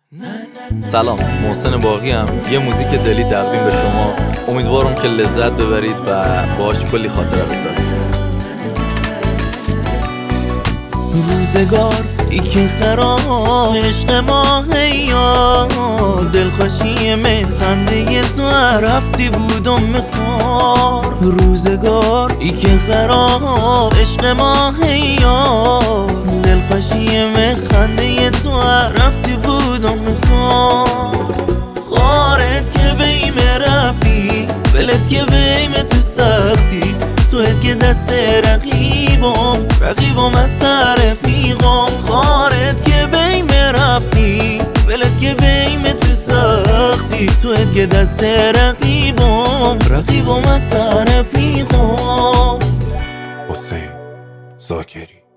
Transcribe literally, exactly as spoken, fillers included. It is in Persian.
سلام، محسن باقی ام. یه موزیک دلی تقدیم به شما. امیدوارم که لذت ببرید و باهاش کلی خاطره بسازید. روزگار ای که خراب عشق ما هیا دلخوشی من خنده تو رفتی بودم مخار. روزگار ای که خراب عشق ما هیا دلخوشی من خنده تو رفتی بودم مخار. خارت که بیم رفتی بلد که بیم تو سختی تویت که دست رقیبم رقیبم از سر رفیقم. خارت که بیم رفتی بلد که بیم تو سختی تویت که دست رقیبم رقیبم از سر رفیقم. حسین زاکری